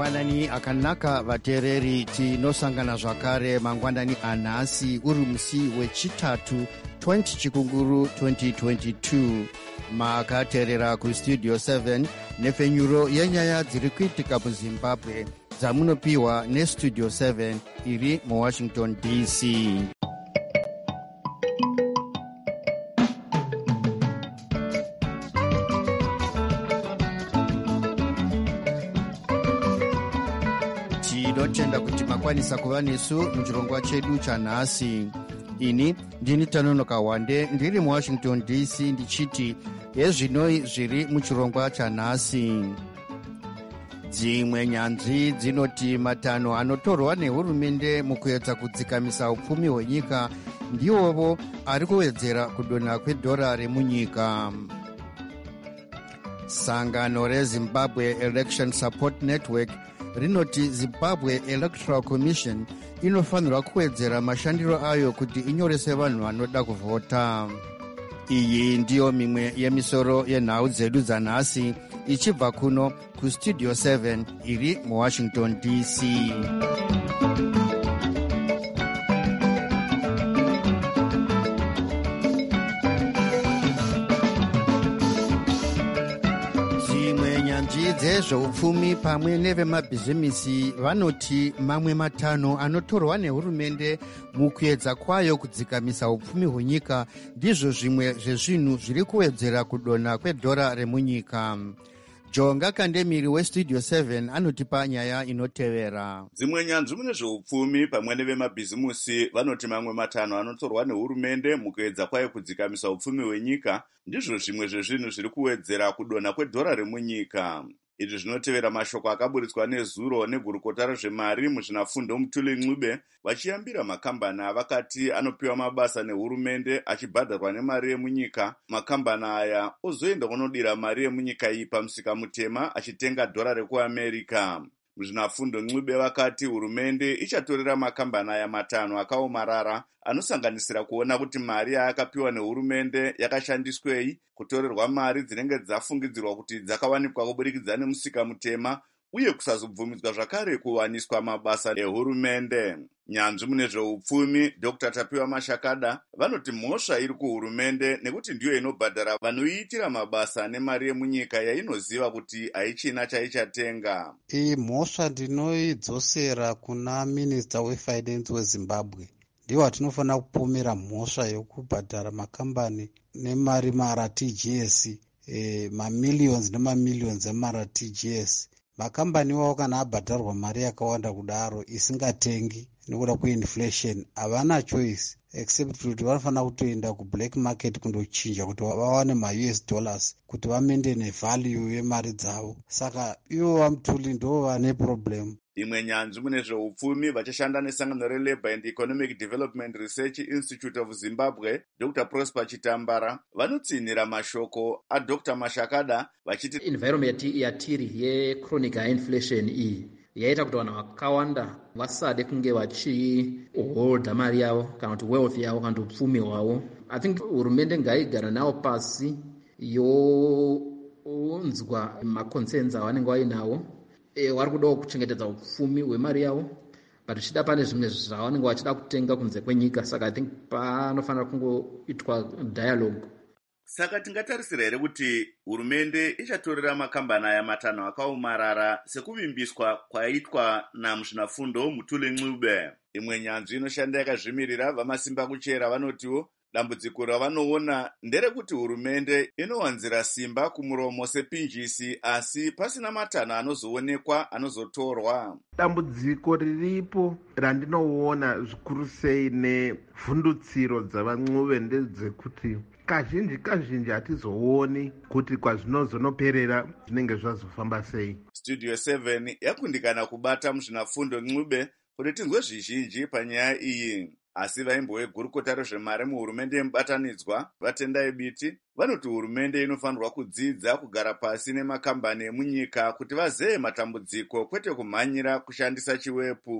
mangwanani akanaka vateereri, tinosangana zvakare mangwanani anhasi uri musi wechitatu 20 chikunguru 2022. Makateerera kustudio 7 nefenyuro yenyaya dziri kuitika muzimbabwe dzamunopiwa nestudio 7 iri muwashington DC. Tinotenda kuti makwanisa kuva nesu muchirongwa chedu chanhasi. Ini ndini Tanonoka Wande ndiri muwashington DC ndichiti yezvinoi zviri muchirongwa chanhasi. Dzimwe nyanzvi dzinoti matanho anotorwa nehurumende mukuedza kudzikamisa upfumi hwenyika ndiwovo ari kuwedzera kudonha kwedhora remunyika. Sangano reZimbabwe Election Support Network rinoti Zimbabwe Electoral Commission inofanirwa kuwedzera mashandiro ayo kuti inyorese vanhu vanoda kuvhota. Iyi ndiyo mimwe yemisoro yenhau dzedu dzanhasi ichibva kuno kustudio 7 iri muwashington DC. Dzezveupfumi pamwe nevemabhizimisi vanoti mamwe matanho anotorwa nehurumende mukuedza kwayo kudzikamisa upfumi hwenyika ndizvo zvimwe zvezvinhu zviri kuwedzera kudonha kwedhora remunyika. Jonga Kandemiri westudio 7 anotipa nyaya inotevera. Dzimwe nyanzvi mune zveupfumi pamwe nevemabhizimusi vanoti mamwe matanho anotorwa nehurumende mukuedza kwayo kudzikamisa upfumi hwenyika ndizvo zvimwe zvezvinhu zviri kuwedzera kudonha kwedhora remunyika. Izvi zvinotevera mashoko akaburitswa nezuro negurukota rezvemari muzvinafundo Mutuli Ncube vachiyambira makambani avakati anopiwa mabasa nehurumende achibhadharwa nemari yemunyika. Makambani aya ozoenda kunodira mari yemunyika iyi pamusika mutema achitenga dhora rekuAmerica. Muzvinafundo Ncube vakati hurumende ichatorera makambani aya matanho akaomarara anosanganisira kuona kuti mari yaakapiwa nehurumende yakashandiswei, kutorerwa mari dzinenge dzafungidzirwa kuti dzakawanikwa kubudikidza nemusika mutema, uye kusazobvumidzwa zvakare kuwaniswa mabasa ehurumende. Nyanzvi mune zveupfumi Dr. Tapiwa Mashakada vanoti mhosva iri kuhurumende nekuti ndiyo inobhadhara vanoiitira mabasa nemari yemunyika yainoziva kuti haichina chaichatenga. Iyi mhosva ndinoidzosera kuna Minister weFinance weZimbabwe. Ndiwo watinofanira kupomera mhosva yokubhadhara makambani nemari mara TGS, mamillions nemamillions emara TGS. Makambani wavo kana abhadharwa mari yakawanda kudaro isingatengi nekuda kweinflation havana choice except kuti vanofanira kutoenda kublack market kundochinja kuti vawane maUS dollars kuti vamendene value yemari dzavo. Saka ivo vaMutuli ndo vane problem. Imwe nyanzvi mune zveupfumi vachishanda nesangano reLabour and Economic Development Research Institute of Zimbabwe Dr. Prosper Chitambara vanotsinhira mashoko aDr. Mashakada vachiti environment yatiri yechronic high inflation iyi yaita kuti vanhu vakawanda vasade kunge vachiholda mari yavo kana kuti wealth yavo kana kuti upfumi hwavo. I think hurumende ngaigara navo pasi younzwa maconcerns avanenge vainawo. Vari kudawo kuchengetedza upfumi hwemari yavo, but chida pane zvimwe zvavanenge vachida kutenga kunze kwenyika. Saka I think panofanira kungoitwa dialogue. Saka tingatarisira here kuti hurumende ichatorera makambani aya matanho akaomarara sekuvimbiswa kwaitwa namuzvinafundo Mutuli Ncube. Imwe nyanzvi inoshanda yakazvimirira vamasimba kuchera vanotiwo dambudziko ravanoona nderekuti hurumende inowanzira simba kumuromo sepinjisi asi pasina matanho anozoonekwa anozotorwa. Dambudziko riripo randinoona zvikuru sei nevhundutsiro dzavaNcube ndedzekuti kazhinji hatizooni kuti kwazvinozonoperera zvinenge zvazofamba sei. Studio 7 yakundikana kubata muzvinafundo Ncube kuti tinzwe zvizhinji panyaya iyi. Asi vaimbo vegurukota rezvemari muhurumende yemubatanidzwa vaTendai Biti vanoti hurumende inofanirwa kudzidza kugara pasi nemakambani emunyika kuti vazeye matambudziko kwete kumhanyira kushandisa chiwepu.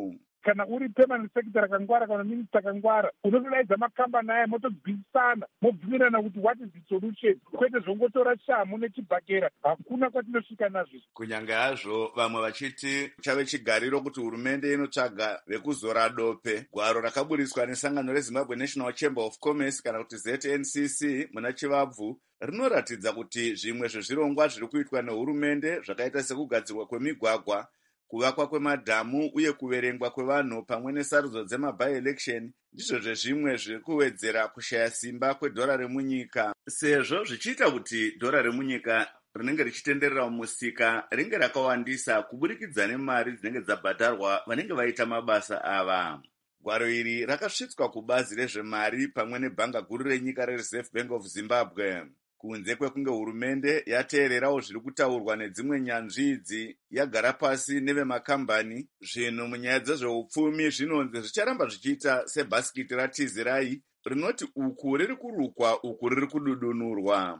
kana uri permanent secretary akangwara kana minister akangwara, unotodaidza makambani aya motobvisana mobvumirana kuti what is the solution, kwete zvongotora shamu nechibhakera. Hakuna kwatinosvika nazvo. Kunyange hazvo vamwe vachiti chave chigariro kuti hurumende inotsvaga vekuzora dope, gwaro rakaburiswa nesangano reZimbabwe National Chamber of Commerce kana kuti ZNCC muna chivabvu rinoratidza kuti zvimwe zvezvirongwa zviri kuitwa nehurumende zvakaita sekugadzirwa kwemigwagwa, kuvakwa kwemadhamu uye kuverengwa kwevanhu pamwe nesarudzo dzema-by-election ndizvo zvezvimwe zviri kuwedzera kushaya simba kwedhora remunyika, sezvo zvichiita kuti dhora remunyika rinenge richitenderera mumusika ringe rakawandisa kuburikidza nemari dzinenge dzabhadharwa vanenge vaita mabasa ava. Gwaro iri rakasvitswa kubazi rezvemari pamwe nebhanga guru renyika reReserve Bank of Zimbabwe. Kunze kwekunge hurumende yateererawo zviri kutaurwa nedzimwe nyanzvi idzi, yagara pasi nevemakambani, zvinhu munyaya dzezveupfumi zvinonzi zvicharamba zvichiita sebhasikiti ratizirai rinoti uku riri kurukwa uku riri kududunurwa.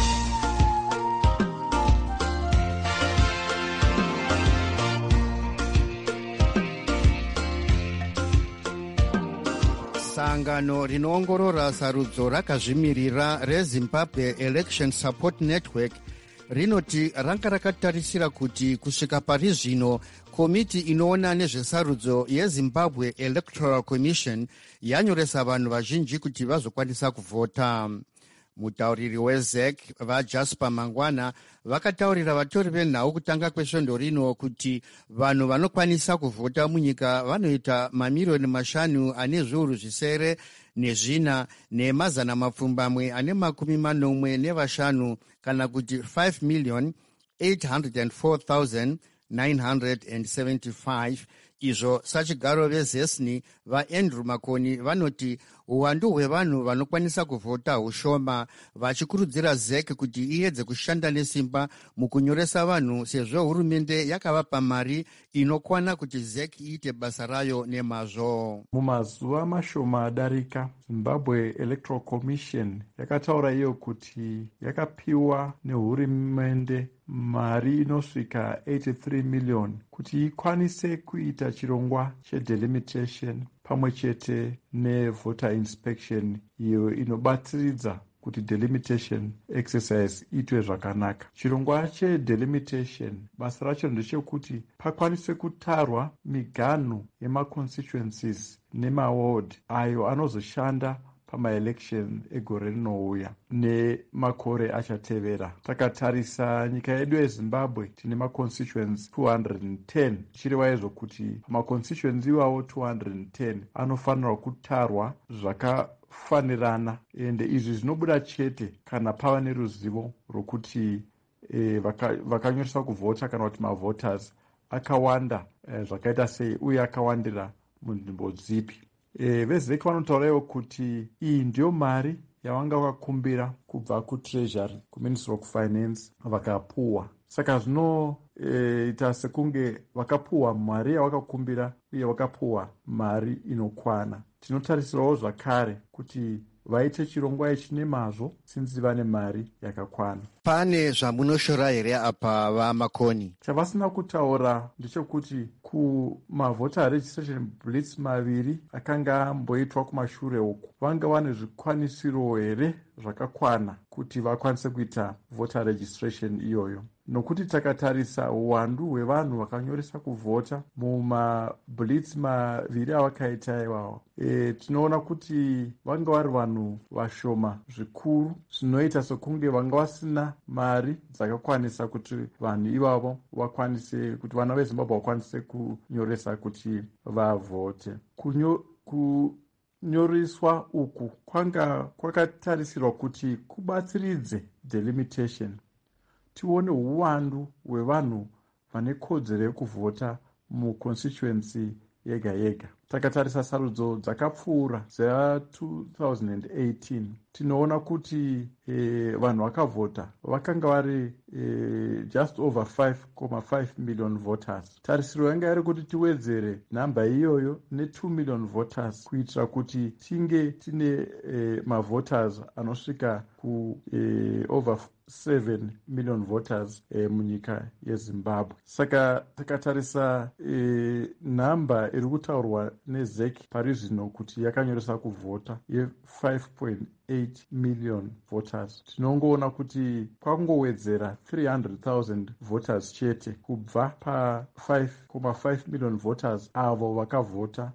Sangano rinoongorora sarudzo rakazvimirira reZimbabwe Election Support Network rinoti ranga rakatarisira kuti kusvika pari zvino komiti inoona nezvesarudzo yeZimbabwe Electoral Commission yanyoresa vanhu vazhinji kuti vazokwanisa kuvhota. Mutauriri weZEC vaJasper Mangwana vakataurira vatori venhau kutanga kwesvondo rino kuti vanhu vanokwanisa kuvhota munyika vanoita mamiriyoni 5 ane zviuru zvisere nezvina nemazana mapfumbamwe ane 45 kana kuti 5,804,975. Izvo sachigaro vezesni vaAndrew Makoni vanoti uwandu hwevanhu vanokwanisa kuvhota hushoma, vachikurudzira ZEC kuti iedze kushanda nesimba mukunyoresa vanhu sezvo hurumende yakavapa mari inokwana kuti ZEC iite basa rayo nemazvo. Mumazuva mashoma adarika, Zimbabwe Electoral Commission yakataura iyo kuti yakapiwa nehurumende mari inosvika 83 million kuti ikwanise kuita chirongwa chedelimitation pamwe chete nevoter inspection iyo inobatsiridza kuti delimitation exercise itwe zvakanaka. Chirongwa chedelimitation basa racho ndechekuti pakwanise kutarwa miganhu yemaconstituencies nemaward ayo anozoshanda pamaelection egore rinouya nemakore achatevera. Takatarisa nyika yedu yeZimbabwe tine maconstituents 210, chireva izvo kuti maconstituents iwawo 210 anofanirwa kutarwa zvakafanirana, ende izvi zvinobuda chete kana pava neruzivo rwokuti vakanyoresa kuvhota kana kuti mavoters akawanda zvakaita sei uye akawandira munzvimbo dzipi. VeZEC vanotaurawo kuti iyi ndiyo mari yavanga vakakumbira kubva kuTreasury, kuMinistry of Finance vakapuwa. Saka zvinoita sekunge vakapuwa mari yavakakumbira uye vakapuwa mari inokwana. Tinotarisirawo zvakare kuti vaite chirongwa ichi nemazvo sinzi vane mari yakakwana. Pane zvamunoshora here apa vaMakoni? Chavasina kutaura ndechekuti kumavota registration blitz maviri akanga amboitwa kumashure uku, vanga vane zvikwanisiro here zvakakwana kuti vakwanise kuita voter registration iyoyo. Nokuti takatarisa uwandu hwevanhu vakanyoresa kuvhota mumablitz maviri avakaita iwawo, tinoona kuti vanga vari vanhu vashoma zvikuru, zvinoita sekunge vanga vasina mari dzakakwanisa kuti vanhu ivavo vakwanise, kuti vana veZimbabwe vakwanise kunyoresa kuti vavhote. Kunyoreswa uku kwanga kwakatarisirwa kuti kubatsiridze delimitation, tione uwandu hwevanhu vane kodzero yekuvhota muconstituency yega yega. Takatarisa sarudzo dzakapfuura dza2018, tinoona kuti vanhu vakavhota vakanga vari just over 5.5 million voters. Tarisiro yanga iri kuti tiwedzere nhamba iyoyo ne2 million voters kuitira kuti tinge tine mavoters anosvika ku over 7 million voters munyika yezimbabwe. Saka takatarisa nhamba iri kutaurwa neZEC pari zvino kuti yakanyoresa kuvhota ye5.8 million voters, tinongoona kuti kwakungowedzera 300,000 voters chete kubva pa5.5 million voters avo vakavhota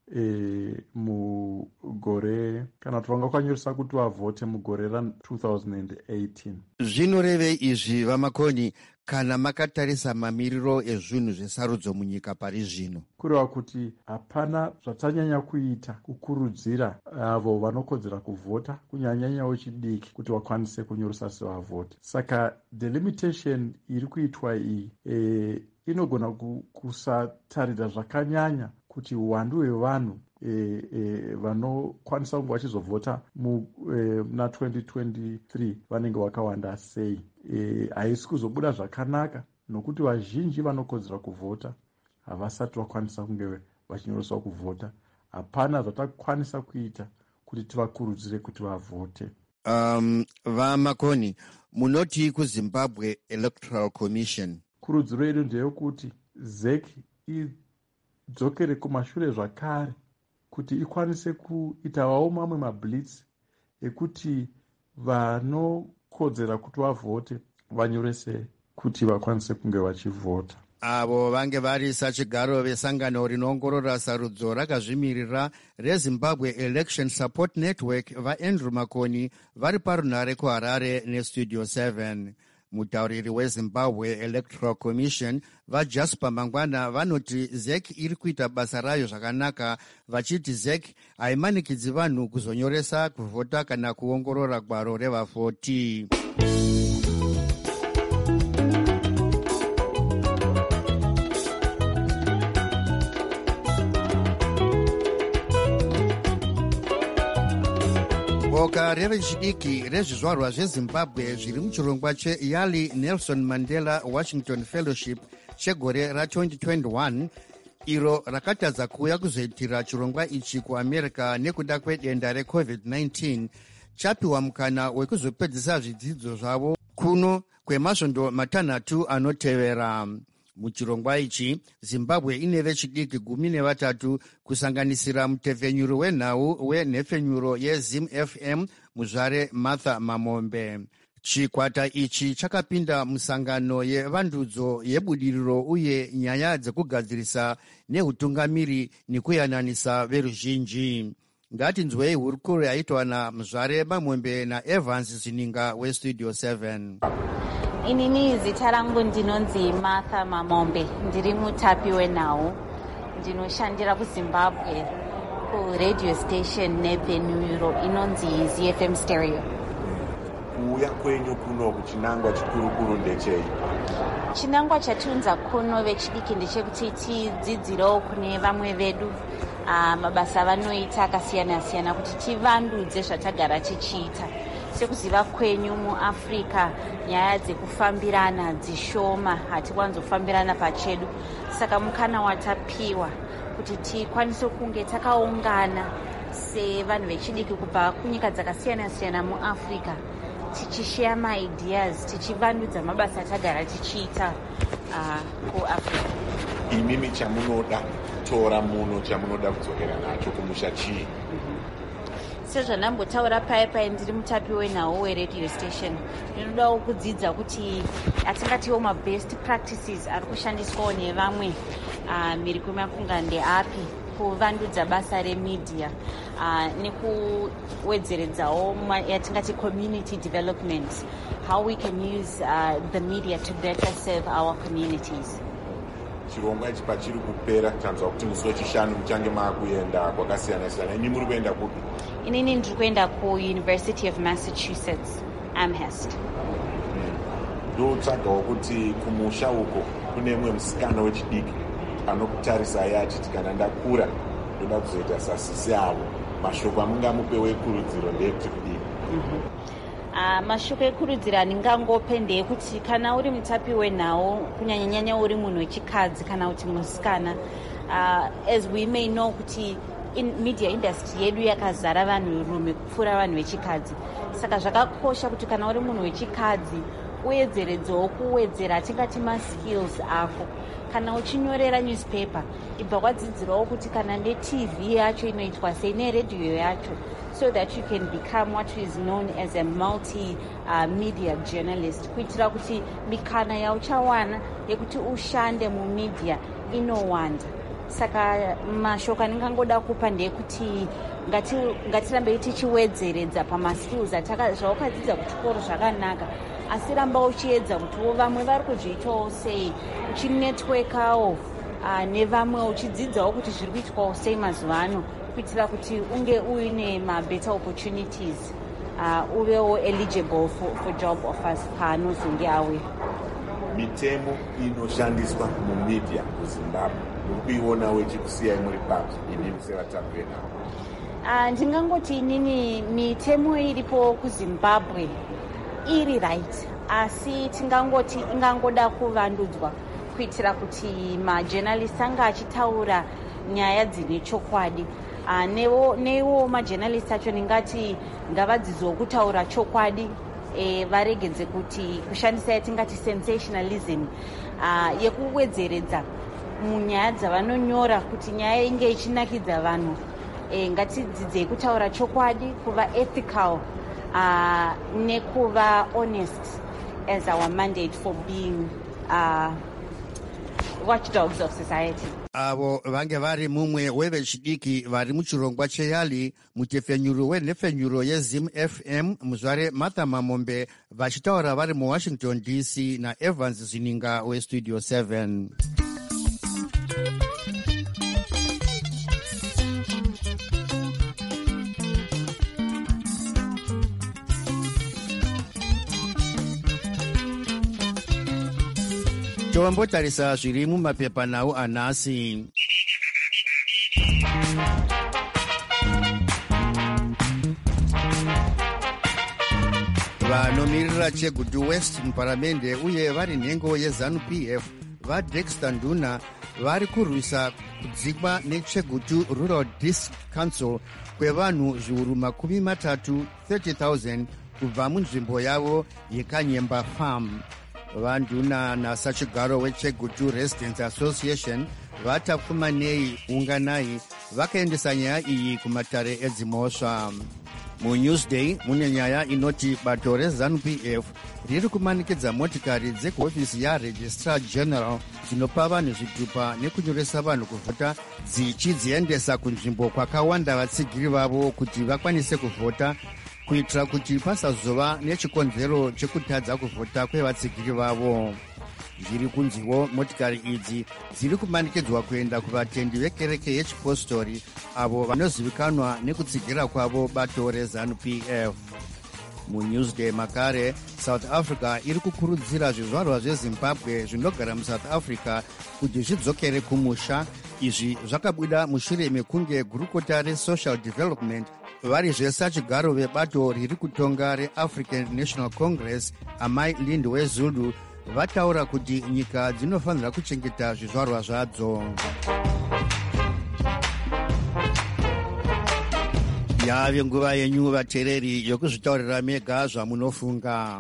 mugore kana kuti vanga kwanyoresa kuti vavhote mugore ra2018. Zvinorevei izvi vamakoni kana makatarisa mamiriro ezvinhu zvesarudzo munyika pari zvino? Kureva kuti hapana zvatanyanya kuita kukurudzira avo vanokodzera kuvhota kunyanyanya wechidiki kuti vakwanise kunyoresa sevavhoti. Saka delimitation iri kuitwa iyi inogona kusatarira zvakanyanya kuti uwandu hwevanhu vanokwanisa kunge vachizovhota muna 2023 vanenge vakawanda sei. Haisi kuzobuda zvakanaka nokuti vazhinji vanokodzera kuvhota havasati vakwanisa kunge vachinyoreswa kuvhota. Hapana zvatakwanisa kuita kuti tivakurudzire kuti vavhote. Vamakoni, munoti kuZimbabwe Electoral Commission, kurudziro yedu ndeyekuti ZEC idzokere kumashure zvakare kuti ikwanise kuitawo mamwe mablitz ekuti vanokodzera kuti vavhote vanyorese kuti vakwanise kunge vachivhota. avo vange vari sachigaro vesangano rinoongorora sarudzo rakazvimirira reZimbabwe Election Support Network vaAndrew Makoni vari parunhare kuHarare neStudio 7. Mutauriri weZimbabwe Electoral Commission vaJasper Mangwana vanoti ZEC iri kuita basa rayo zvakanaka, vachiti ZEC haimanikidzi vanhu kuzonyoresa kuvhota kana kuongorora gwaro revavhoti. Boka revechidiki rezvizvarwa zveZimbabwe zviri muchirongwa cheYali Nelson Mandela Washington Fellowship chegore ra2021 iro rakatadza kuuya kuzoitira chirongwa ichi kuAmerica nekuda kwedenda reCovid-19 chapiwa mukana wekuzopedzisa zvidzidzo zvavo kuno kwemasvondo matanhatu anotevera. Muchirongwa ichi Zimbabwe ine vechidiki 13 kusanganisira mutevhenyuri wenhau wenhefenyuro yeZim FM muzvare Martha Mamombe. Chikwata ichi chakapinda musangano yevandudzo yebudiriro uye nyaya dzekugadzirisa neutungamiri nekuyananisa veruzhinji. Ngatinzwei hurukuro yaitwa namuzvare Mamombe naEvans Zininga weStudio 7. Inini zita rangu ndinonzi Martha Mamombe, ndiri mutapi wenhau, ndinoshandira kuZimbabwe kuradio station nevenue inonzi ZFM Stereo. Kuuya kwenyu kuno kuchinangwa chikurukuru ndechei? Chinangwa chatiunza kuno vechidiki ndechekuti tidzidzirewo kune vamwe vedu mabasa vanoita akasiyana-siyana kuti tivandudze zvatagara tichiita. Sekuziva kwenyu muAfrica nyaya dzekufambirana dzishoma, hatikwanzofambirana pachedu. Saka mukana watapiwa kuti tikwanise kunge takaungana sevanhu vechidiki kubva kunyika dzakasiyana-siyana muAfrica, tichishare maideas, tichivandudza mabasa atagara tichiita kuAfrica. Imimi chamunoda tora muno chamunoda kudzokera nacho kumusha chii? Sezvanambotaura paya ndiri mutapi wenhau weradio station, ndinodawo kudzidza kuti atingatiwo mabest practices ari kushandiswawo nevamwe mhiri kwemakungano ndeapi kuvandudza basa remedia nekuwedzeredzawo yatingati community development, how we can use the media to better serve our communities. Chirongwa ichi pachiri kupera tanzwa kuti musi wechishanu muchange maakuenda kwakasiyana-siyana. Imi muri kuenda kupi? Inini ndiri kuenda kuUniversity of Massachusetts, Amherst. Ndotsvagawo kuti kumusha uko kune mumwe musikana wechidiki anokutarisai achiti kana ndakura ndoda kuzoita sasisi avo. Mashoko amungamupewo ekurudziro ndeyekuti kudini? Mashoko ekurudziro andingangope ndeyekuti kana uri mutapi wenhau, kunyanyanyanya uri munhu wechikadzi kana kuti musikana, as we may know kuti media industry yedu yakazara vanhurume kupfuura vanhu vechikadzi. Saka zvakakosha kuti kana uri munhu wechikadzi uedzeredzewo kuwedzera tingati maskills ako. Kana uchinyorera newspaper ibva kwadzidzirawo kuti kana netv yacho inoitwa sei neredhiyo yacho, so that you can become what is known as a multi-media journalist, kuitira kuti mikana yauchawana yekuti ushande mumedia inowanda. Saka mashoko andingangoda kupa ndeyekuti ngatirambe tichiwedzeredza pamaskills zvawakadzidza kuchikoro zvakanaka, asi ramba uchiedza kuti vamwe vari kuzviitawo sei, uchinetworkawo nevamwe, uchidzidzawo kuti zviri kuitwawo sei mazuva ano, kuitira kuti unge uine mabetter opportunities, uvewo eligible for job offers paanozonge auya. Mitemo inoshandiswa mumedia kuZimbabwe nokuionawo ichikusiyai muri papi inini sevatambi venhau? Ndingangoti inini mitemo iripo kuZimbabwe iri right, asi tingangoti ingangoda kuvandudzwa kuitira kuti majournalist anga achitaura nyaya dzine chokwadi. Newo majournalist acho ndingati ngavadzidzwo kutaura chokwadi, varegedze kuti kushandisa yatingati sensationalism yekuwedzeredza munyaya dzavanonyora kuti nyaya inge ichinakidza vanhu. Ngatidzidzei kutaura chokwadi, kuva ethical nekuva honest as our mandate for being watchdogs of society. Avo vange vari mumwe wevechidiki vari muchirongwa cheyali mutefenyuro wenhefenyuro yeZim FM muzvare Martha Mamombe vachitaura vari muWashington DC naEvans Zininga weStudio 7. Tombotarisa zviri mumapepanhau anhasi. Vanomirira Chegutu West muparamende uye vari nhengo yeZANU-PF vaDexter Nduna vari kurwisa kudzikwa neChegutu Rural District Council kwevanhu zviuru 30,000 kubva munzvimbo yavo yeKanyemba Farm. Vanduna nasachigaro weChegutu Residents Association vatapfumanei unganai vakaendesa nyaya iyi kumatare edzimhosva. MuNewsDay mune nyaya inoti bato reZANU-PF riri kumanikidza motikari dzekuhofisi yaRegistrar General dzinopa vanhu zvitupa nekunyoresa vanhu kuvhota dzichidziendesa kunzvimbo kwakawanda vatsigiri vavo kuti vakwanise kuvhota, kuitira kuti pasazova nechikonzero chekutadza kuvhota kwevatsigiri vavo. Zviri kunziwo motikari idzi dziri kumanikidzwa kuenda kuvatendi vekereke yechipostori avo vanozivikanwa nekutsigira kwavo bato reZANU-PF. MuNewsDay makare, South Africa iri kukurudzira zvizvarwa zveZimbabwe zvinogara muSouth Africa kuti zvidzokere kumusha. Izvi zvakabuda mushure mekunge gurukota reSocial Development vari zvesachigaro vebato riri kutonga reAfrican National Congress Amai Lindwe Zulu vataura kuti nyika dzinofanira kuchengeta zvizvarwa zvadzo. Yave nguva yenyu vateereri yokuzvitaurira mega zvamunofunga.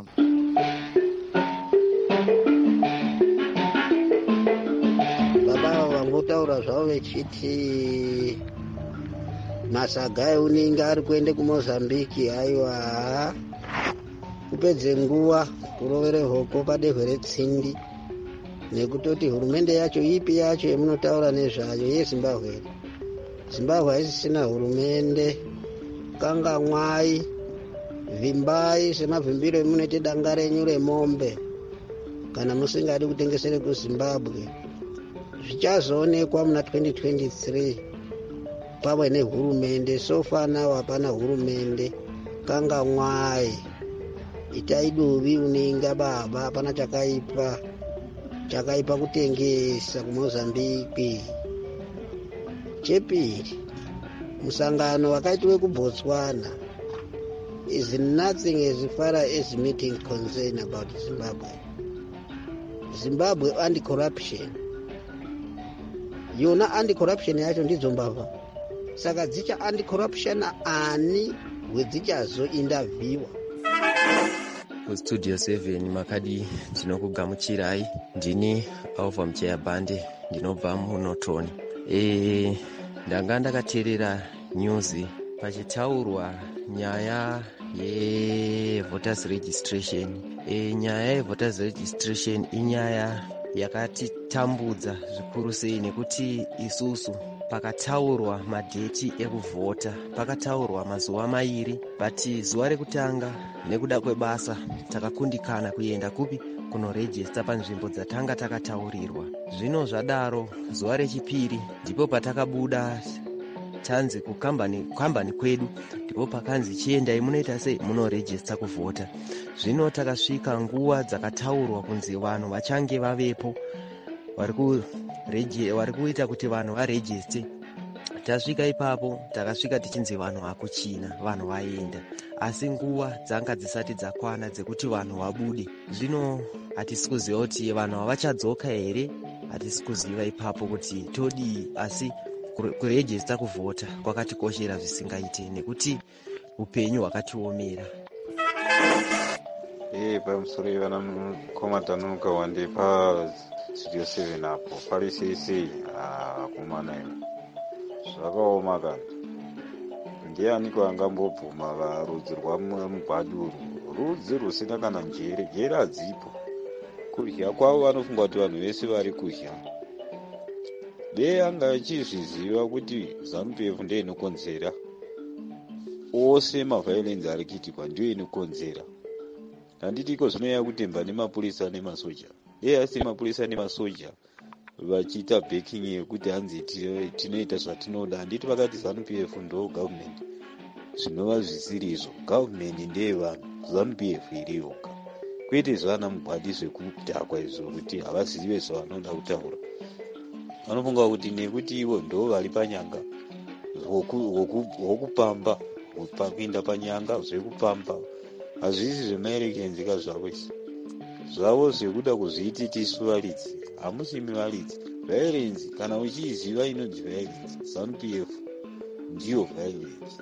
Baba vangotaura zvavo vechiti masaga euningi ari kuende kuMozambique. Aiwa, kupedze nguva kurovere hoko padehwe retsindi nekutoti hurumende yacho ipi yacho yemunotaura nezvayo yeZimbabwe. Zimbabwe haisisina hurumende, kangamwai, vimbai semavhimbiro emunoite danga renyu remombe kana musingadi kutengesere kuZimbabwe. Zvichazoonekwa muna 2023 pamwe nehurumende. Sofa nawo hapana hurumende, kangamwai. Itai duvi uninga baba, hapana chakaipa kutengesa kuMozambique. Chepiri, musangano wakaitwe kuBotswana is nothing as far as meeting concern about Zimbabwe. Zimbabwe anti-corruption. Yona anti-corruption yacho ndidzo mbavha. saka dzicha anti-corruption ani hwedzichazoindavhiwa. kustudio 7 makadi ndinokugamuchirai. ndini Alva Muchayabhande, ndinobva muNotoni. Ndanga ndakateerera news pachitaurwa nyaya ye-voters registration. Nyaya ye-voters registration inyaya yakatitambudza zvikuru sei, nekuti isusu pakataurwa madheti ekuvhota pakataurwa mazuva 2, but zuva rekutanga nekuda kwebasa takakundikana kuenda kupi kunorejista panzvimbo dzatanga takataurirwa. Zvino zvadaro zuva rechipiri ndipo patakabuda tanzi kukambani kwedu, ndipo pakanzi chiendai munoita sei, munorejista kuvhota. Zvino takasvika nguva dzakataurwa kunzi vanhu vachange vavepo vari kuita kuti vanhu varejiste. Tasvika ipapo takasvika tichinzi vanhu hakuchina, vanhu vaenda, asi nguva dzanga dzisati dzakwana dzekuti vanhu vabude. Zvino hatisi kuziva kuti vanhu havachadzoka here, hatisi kuziva ipapo kuti todii, asi kurejista kuvhota kwakatikoshera zvisingaite nekuti upenyu hwakatiomera. Pamusoro ivana mukoma tanuka wande pa studio 7 apo pari sei kumana zvakaoma kana ndianiko angambobvuma varudzi rwamugwaduru, rudzi rusina kana njere hadzipo. Kudya kwavo vanofunga kuti vanhu vese vari kudya. Dei anga achizviziva kuti ZANU-PF ndiyo inokonzera ose mavhailenzi ari kuitikwa, ndiyo inokonzera. Handitiko zvinoya kutemba nemapurisa nemasoja. Asi mapurisa nemasoja vachiita backing yekuti hanzi tinoita zvatinoda. Handiti vakati ZANU-PF ndo government, zvinova zvisiri izvo. Government ndeye vanhu, ZANU-PF iri yoga. Kwete zvana mugwadi zvekudhakwa izvo kuti havazive zvavanoda kutaura. Vanofunga kuti nekuti ivo ndo vari panyanga hwokupamba, kuinda panyanga zvekupamba, hazvisi zvemaerekenzika zvavo isi. Zvavo zvekuda kuzviiti tisu varidzi, hamusimi varidzi. Violence kana uchiziva inonzi violence, ZANU-PF ndiyo violence.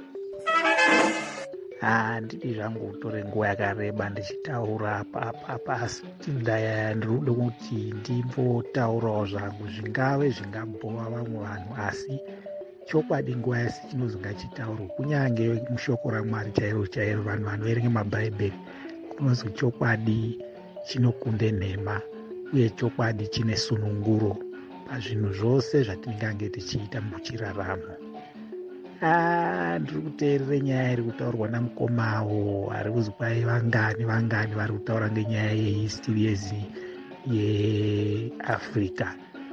Handidi zvangu kutore nguva yakareba ndichitaura pasi ndaya ndinoda kuti ndimbotaurawo zvangu zvingave zvingabhova vamwe vanhu, asi chokwadi nguva yese chinonzi ngachitaurwe. Kunyange mushoko raMwari chairo vanhu vanoverenga mabhaibheri kunonzi chokwadi chinokunde nhema, uye chokwadi chine sununguro pazvinhu zvose zvatingange tichiita muchiraramo. Ndiri kuteerera nyaya iri kutaurwa namukomawo ari kuzi kwai vangani vari kutaura ngenyaya yehistory yeAfrica.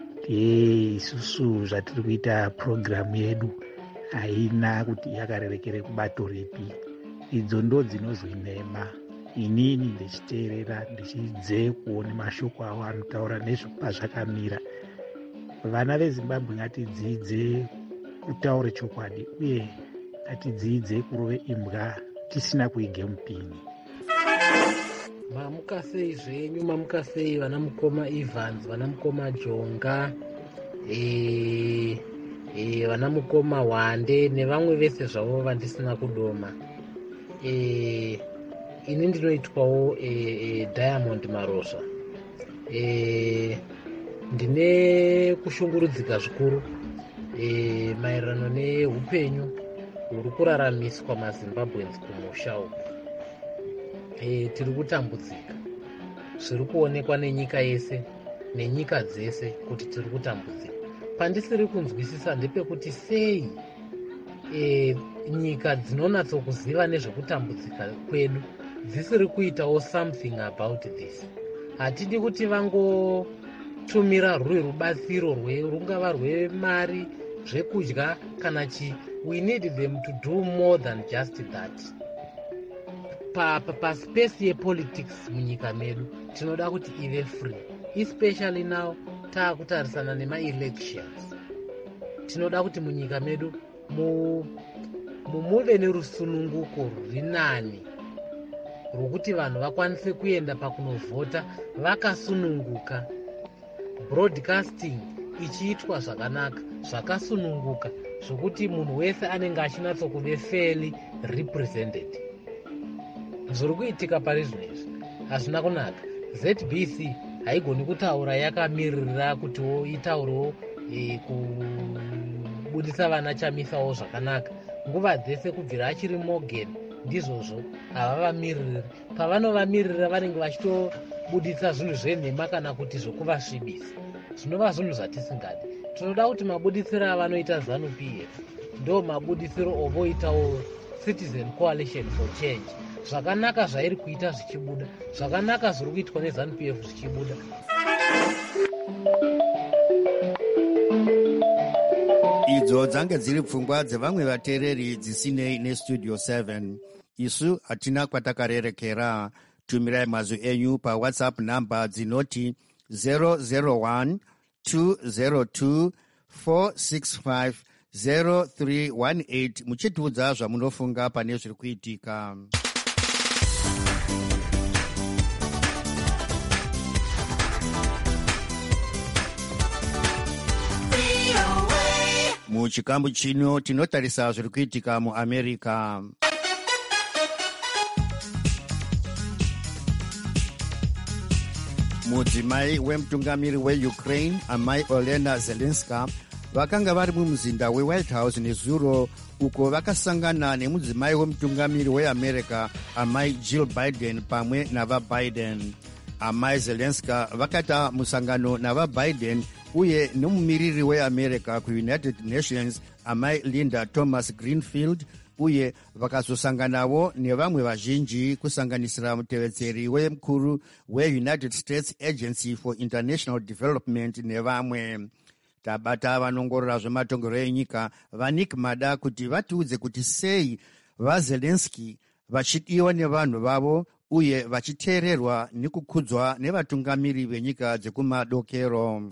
Isusu zvatiri kuita programu yedu haina kuti yakarerekere kubato ripi. Idzo ndo dzinozwi nhema. Inini ndichiteerera ndichidze kuona mashoko avo anotaura nezvapazvakamira. Vana veZimbabwe ngatidzidze kutaura chokwadi, uye ngatidzidze kurove imbwa tisina kuige mupini. Mamuka sei zvenyu, mamuka sei vana mukoma Evans, vana mukoma Jonga, vana mukoma Wande nevamwe vese zvavo vandisina kudoma. Ini ndinoitwawo Diamond Marosha. Ndine kushungurudzika zvikuru maererano neupenyu huri kuraramiswa maZimbabweans kumusha uku. Tiri kutambudzika, zviri kuonekwa nenyika yese nenyika dzese kuti tiri kutambudzika. Pandisiri kunzwisisa ndepekuti sei nyika dzinonatsokuziva nezvekutambudzika kwedu dzisiri kuitawo something about this. Hatidi kuti vangotumira rubatsiro rungava rwemari, zvekudya kana we need them to do more than just that. Space yepolitics munyika medu tinoda kuti ive free, especially now taakutarisana nema-elections. Tinoda kuti munyika medu muve nerusununguko rwuri nani rwokuti vanhu vakwanise kuenda pakunovhota vakasununguka. Broadcasting ichiitwa zvakanaka, zvakasununguka, zvokuti munhu wese anenge achinatsokuve fairly represented. zviri kuitika pari zvinezvi hazvina kunaka. ZBC haigoni kutaura yakamirira kutiwo itaurewo kubudisa vana chamisawo zvakanaka. Nguva dzese kubvira achiri Morgan ndizvozvo havavamiriri. Pavanovamirira vanenge vachitobudisa zvinhu zvenhema kana kuti zvokuvasvibisa. Zvinova zvinhu zvatisingadi. Tinoda kuti mabudisiro avanoita ZANU-PF ndo mabudisiro ovoitawo Citizen Coalition for Change. Zvakanaka zvairi kuita zvichibuda, zvakanaka zviri kuitwa neZANU-PF zvichibuda. Idzo dzange dziri pfungwa dzevamwe vateereri dzisinei nestudio 7. Isu hatina kwatakarerekera. Tumirai mazwi enyu paWhatsApp namba dzinoti 001 202 465 0318 muchitiudza zvamunofunga pane zviri kuitika. Muchikambu chino tinotarisa zviri kuitika muAmerica. Mudzimai wemutungamiri weUkraine amai Olena Zelenska vakanga vari mumuzinda weWhite House nezuro uko vakasangana nemudzimai wemutungamiri weAmerica amai Jill Biden pamwe navaBiden. Amai Zelenska vakaita musangano navaBiden uye nomumiriri weAmerica kuUnited Nations amai Linda Thomas Greenfield uye vakazosanganawo nevamwe vazhinji kusanganisira mutevedzeri wemukuru weUnited States Agency for International Development nevamwe. Tabata vanongorora zvematongero enyika vaNick Mada kuti vatiudze kuti sei vaZelensky vachidiwa nevanhu vavo uye vachiteererwa nekukudzwa nevatungamiri venyika dzekumadokero.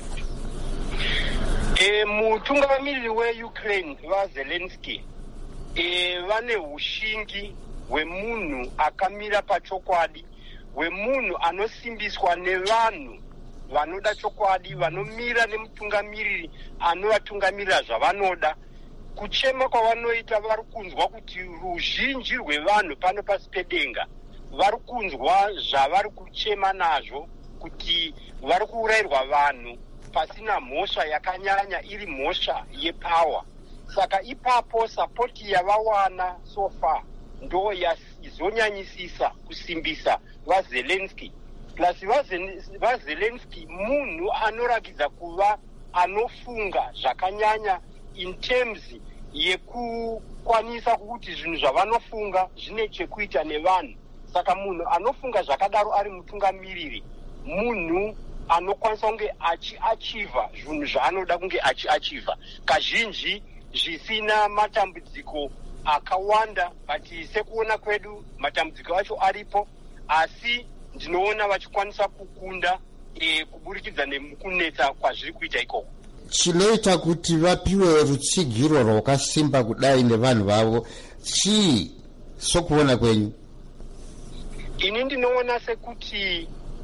Mutungamiri weUkraine vaZelensky vane ushingi hwemunhu akamira pachokwadi, hwemunhu anosimbiswa nevanhu vanoda chokwadi, vanomira nemutungamiriri anovatungamirira zvavanoda. Kuchema kwavanoita vari kunzwa kuti ruzhinji rwevanhu pano pasi pedenga vari kunzwa zvavari kuchema nazvo, kuti vari kuurayirwa vanhu pasina mhosva yakanyanya, iri mhosva yepawa. Saka ipapo sapoti yavawana so far ndo yazonyanyisisa kusimbisa vaZelensky. Plus vaZelensky munhu anorakidza kuva anofunga zvakanyanya in terms yekukwanisa kuti zvinhu zvavanofunga zvine chekuita nevanhu. Saka munhu anofunga zvakadaro ari mutungamiriri, munhu anokwanisa kunge achiachiva zvinhu zvaanoda kunge achiachiva, kazhinji zvisina matambudziko akawanda, but sekuona kwedu matambudziko acho aripo, asi ndinoona vachikwanisa kukunda kuburikidza nekunetsa kwazviri kuita ikoko. Chinoita kuti vapiwe rutsigiro rwakasimba kudai nevanhu vavo chii sokuona kwenyu? Ini ndinoona sekuti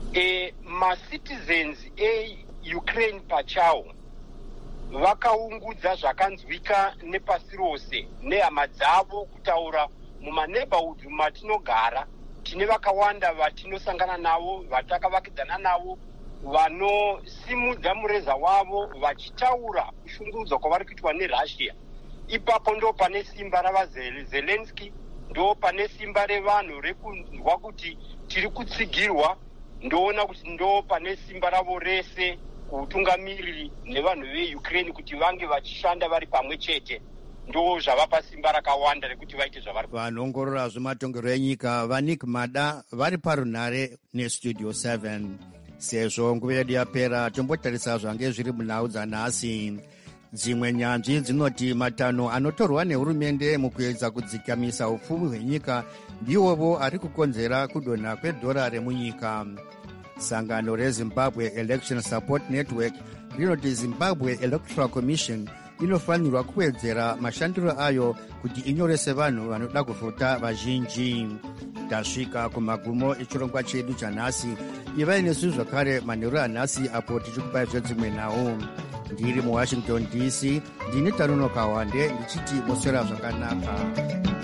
macitizens eUkraine pachawo vakaungudza zvakanzwika nepasi rose nehama dzavo kutaura mumaneighborhood matinogara. Tine vakawanda vatinosangana navo, vatakavakidzana navo, vanosimudza mureza wavo vachitaura kushungurudzwa kwavari kuitwa neRussia. Ipapo ndo pane simba ravaZelensky, ndo pane simba revanhu rekunzwa kuti tiri kutsigirwa. Ndoona kuti ndo pane simba ravo rese kuutungamiriri nevanhu veUkraine kuti vange vachishanda vari pamwe chete. Ndo zvavapa simba rakawanda rekuti vaite zvavari. Vanongorora zvematongero enyika vaNick Mada vari parunhare nestudio 7. Sezvo nguva yedu yapera tombotarisa zvange zviri munhau dzanhasi. Dzimwe nyanzvi dzinoti matanho anotorwa nehurumende mukuedza kudzikamisa upfumi hwenyika ndiwovo ari kukonzera kudonha kwedhora remunyika. Sangano reZimbabwe Election Support Network rinoti Zimbabwe Electoral Commission inofanirwa kuwedzera mashandiro ayo kuti inyorese vanhu vanoda kuvhota vazhinji. Tasvika kumagumo echirongwa chedu chanhasi. Ivai nesu zvakare manheru anhasi apo tichikupai zvedzimwe nhau. ndiri muwashington DC ndini Tanuno Kawande ndichiti muswera zvakanaka.